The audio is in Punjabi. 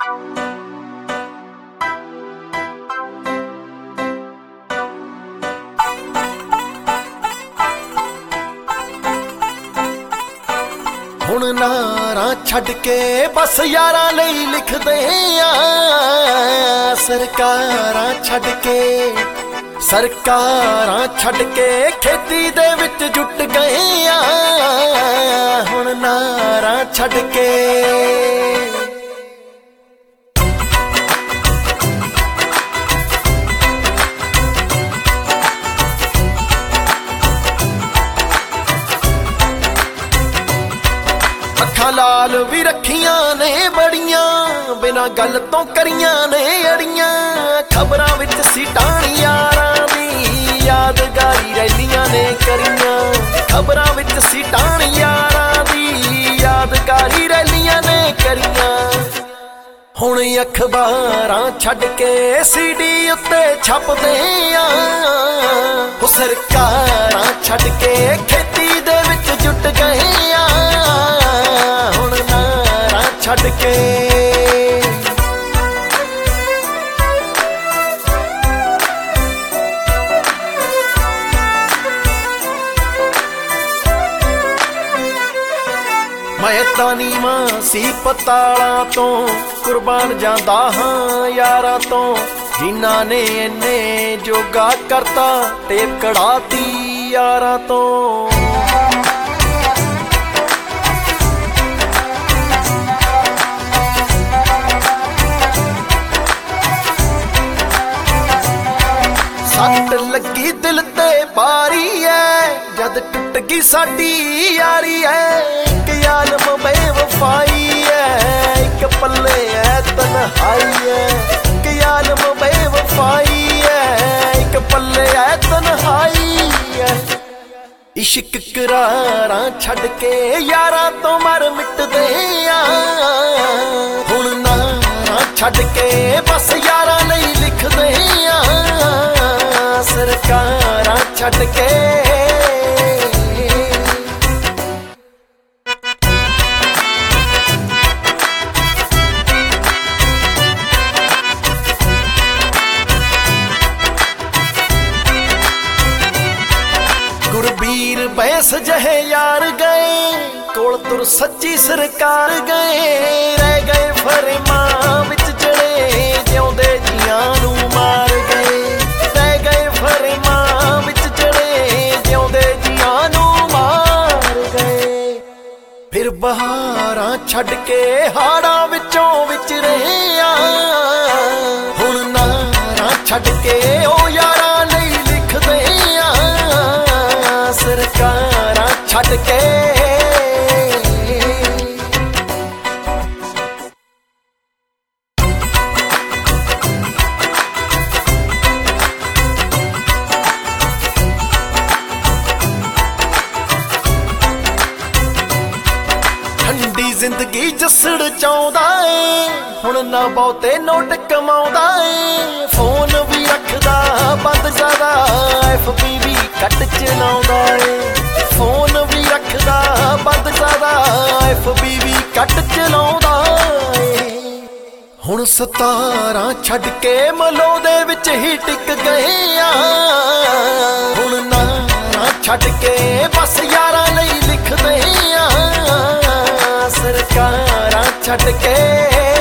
ਹੁਣ ਨਾਰਾਂ ਛੱਡ ਕੇ ਬਸ ਯਾਰਾਂ ਲਈ ਲਿਖਦੇ ਆ। ਸਰਕਾਰਾਂ ਛੱਡ ਕੇ ਖੇਤੀ ਦੇ ਵਿੱਚ ਜੁਟ ਗਏ ਆ। ਹੁਣ ਨਾਰਾਂ ਛੱਡ ਕੇ ਅੱਖਾਂ ਲਾਲ ਵੀ ਰੱਖੀਆਂ ਨੇ ਬੜੀਆਂ, ਬਿਨਾਂ ਗੱਲ ਤੋਂ ਕਰੀਆਂ ਨੇ ਅੜੀਆਂ। ਖਬਰਾਂ ਵਿੱਚ ਸੀਟਾਂ ਯਾਰਾਂ ਦੀ ਯਾਦਗਾਰੀ ਰੈਲੀਆਂ ਨੇ ਕਰੀਆਂ। ਖਬਰਾਂ ਵਿੱਚ ਸੀਟਾਂ ਯਾਰਾਂ ਦੀ ਯਾਦਗਾਰੀ ਰੈਲੀਆਂ ਨੇ ਕਰੀਆਂ। ਹੁਣ ਅਖਬਾਰਾਂ ਛੱਡ ਕੇ ਸੀਡੀ ਉੱਤੇ ਛਪਦੇ ਆ। ਉਹ ਸਰਕਾਰਾਂ ਛੱਡ ਕੇ ਖੇਤੀ ਦੇ ਵਿੱਚ ਜੁਟ ਗਏ ਆ। ਹੁਣ ਨਾਰਾਂ ਛੱਡ ਕੇ ਮੈਂ ਤਾਂ ਨੀਵਾਂ ਸੀ ਪਤਾਲਾਂ ਤੋਂ, ਕੁਰਬਾਨ ਜਾਂਦਾ ਹਾਂ ਯਾਰਾਂ ਤੋਂ। ਜਿਨ੍ਹਾਂ ਨੇ ਇੰਨੇ ਜੋਗਾ ਕਰਤਾ ਟੇਪ ਕੜਾਤੀ ਯਾਰਾਂ ਤੋਂ। ਸੱਟ ਲੱਗੀ ਦਿਲ ਤੇ ਭਾਰੀ ਐ, ਜਦ ਟੁੱਟ ਗਈ ਸਾਡੀ ਯਾਰੀ ਐ। ਇੱਕ ਆਲਮ ਬੇਵਫਾਈ ਐ, ਇੱਕ ਪੱਲੇ ਐ ਤਨਹਾਈ ਐ। ਇੱਕ ਆਲਮ ਬੇਵਫਾਈ ਐ, ਇੱਕ ਪੱਲੇ ਐ ਤਨਹਾਈ ਐ। ਇਸ਼ਕ ਕਰਾਰਾਂ ਛੱਡ ਕੇ ਯਾਰਾਂ ਤੋਂ ਮਰ ਮਿਟਦੇ ਆ। ਹੁਣ ਨਾਰਾਂ ਛੱਡ ਕੇ ਬਸ ਯਾਰਾਂ ਲਈ ਲਿਖਦੇ ਆ। ਸਰਕਾਰਾਂ ਛੱਡ ਕੇ ਗੁਰਬੀਰ ਬੈਂਸ ਜਿਹੇ ਯਾਰ ਗਏ, ਕੋਲ ਤੁਰ ਸੱਚੀ ਸਰਕਾਰ ਗਏ। ਰਹਿ ਗਏ ਫਰਮਾਂ ਵਿੱਚ ਜਿਹੜੇ ਜਿਉਂਦੇ ਜੀਆਂ ਨੂੰ ਮਾਰ ਗਏ। ਰਹਿ ਗਏ ਫਰਮਾਂ ਵਿੱਚ ਜਿਹੜੇ ਜਿਉਂਦੇ ਜੀਆਂ ਨੂੰ ਮਾਰ ਗਏ। ਫਿਰ ਬਹਾਰਾਂ ਛੱਡ ਕੇ ਹਾੜਾਂ ਵਿੱਚੋਂ ਵਿਚਰੇ ਆ। ਹੁਣ ਨਾਰਾਂ ਛੱਡ ਕੇ ਉਹ ਯਾਰਾਂ ਲਈ ਲਿਖਦੇ ਆ। ਸਰਕਾਰਾਂ ਛੱਡ ਕੇ ਠੰਡੀ ਜ਼ਿੰਦਗੀ ਜਸੜ ਚਾਹੁੰਦਾ ਏ। ਹੁਣ ਨਾ ਬਹੁਤੇ ਨੋਟ ਕਮਾਉਂਦਾ ਏ। ਫੋਨ ਵੀ ਰੱਖਦਾ ਬੰਦ ਜ਼ਿਆਦਾ, FB ਵੀ ਘੱਟ ਚਲਾਉਂਦਾ ਏ। ਫੋਨ ਵੀ ਰੱਖਦਾ ਬੰਦ ਜ਼ਿਆਦਾ, FB ਵੀ ਘੱਟ ਚਲਾਉਂਦਾ ਏ। ਹੁਣ 17 ਛੱਡ ਕੇ ਮਲੋ ਦੇ ਵਿੱਚ ਹੀ ਟਿਕ ਗਏ ਆ। ਹੁਣ ਨਾਰਾਂ ਛੱਡ ਕੇ ਬਸ ਯਾਰਾਂ ਲਈ ਲਿਖਦੇ ਆ। ਸਰਕਾਰਾਂ ਛੱਡ ਕੇ